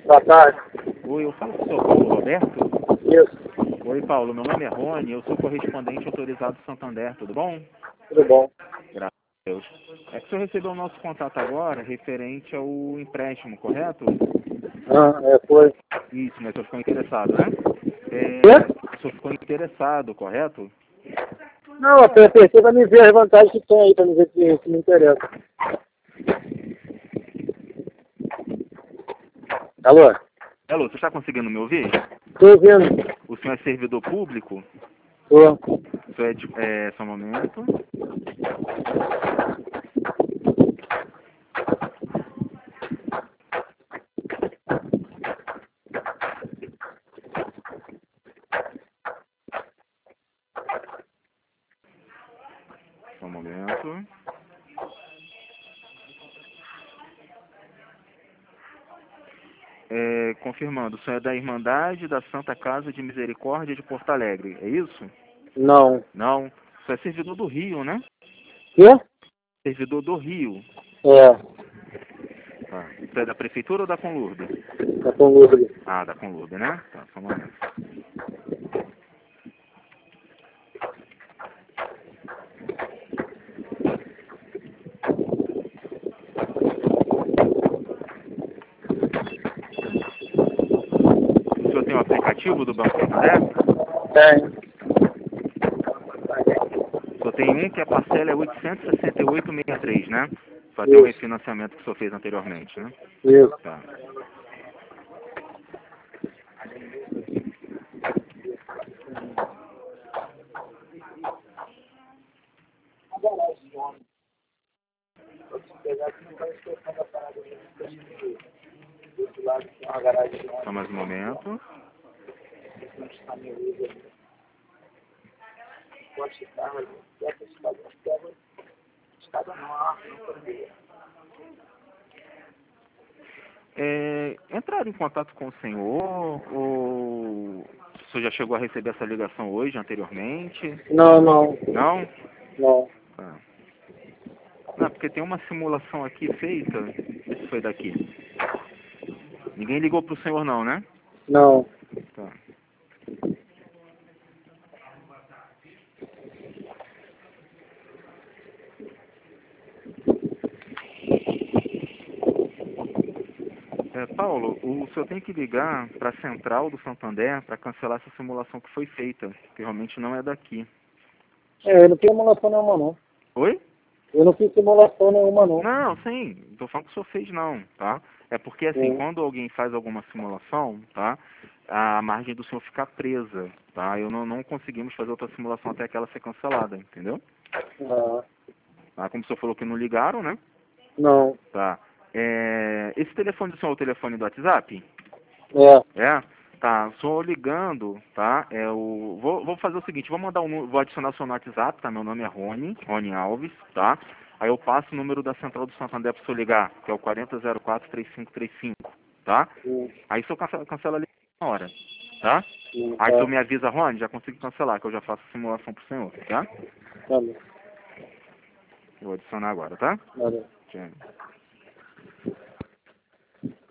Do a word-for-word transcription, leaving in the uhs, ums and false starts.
Boa tarde. Oi, eu falo com o senhor Paulo Roberto? Isso, Oi, Paulo, meu nome é Rony, eu sou correspondente autorizado do Santander, tudo bom? tudo bom. Graças a Deus. É que o senhor recebeu o nosso contato agora referente ao empréstimo, correto? Ah, é, foi. Isso, mas o senhor ficou interessado, né? É, Quê? o senhor ficou interessado, correto? Não, eu pensei pra me ver as vantagens que tem aí, pra me ver se, se me interessa. Alô? Alô, você está conseguindo me ouvir? Tô ouvindo. O senhor é servidor público? Tô. O senhor é, de, é só um momento. Só um momento. É, confirmando, o senhor é da Irmandade da Santa Casa de Misericórdia de Porto Alegre, é isso? Não. Não. O senhor é servidor do Rio, né? Quê? Servidor do Rio. É, Tá. Você é da Prefeitura ou da Conlurb? tá com dúvida. Ah, da Conlurb, né? Tá, só um momento. O senhor tem o aplicativo do Banco Santander? Tem. O senhor tem um que a parcela é oitocentos e sessenta e oito vírgula sessenta e três, né? Foi até o Isso, refinanciamento que o senhor fez anteriormente, né? isso. Tá. Só mais um momento. É, entraram em contato com o senhor ou o senhor já chegou a receber essa ligação hoje, anteriormente? Não, não. Não? Não. Tá. Não, porque tem uma simulação aqui feita. Vê se foi daqui. Ninguém ligou pro senhor não, né? Não. Tá. É, Paulo, o senhor tem que ligar para a central do Santander para cancelar essa simulação que foi feita, que realmente não é daqui. É, eu não fiz simulação nenhuma, não. Oi? Eu não fiz simulação nenhuma, não. Não, sim, não tô falando que o senhor fez não, tá? É porque assim, Sim. quando alguém faz alguma simulação, tá? A margem do senhor fica presa, tá? Eu não, não conseguimos fazer outra simulação até que ela ser cancelada, entendeu? Ah, Tá? Como o senhor falou que não ligaram, né? não. Tá. É, esse telefone do senhor é o telefone do WhatsApp? É. É? Tá, só ligando, tá? É o, vou, vou fazer o seguinte, vou mandar um, nu- vou adicionar o seu no WhatsApp, tá? Meu nome é Rony, Rony Alves, tá? Aí eu passo o número da Central do Santander para o senhor ligar, que é o quarenta zero quatro, três cinco três cinco, tá? Sim, Aí o senhor cancela, cancela ali na hora, tá? sim, Aí o senhor tá. me avisa, Rony, já consigo cancelar, que eu já faço a simulação pro senhor, tá? Tá bom. Eu vou adicionar agora, tá? Valeu. Tchau.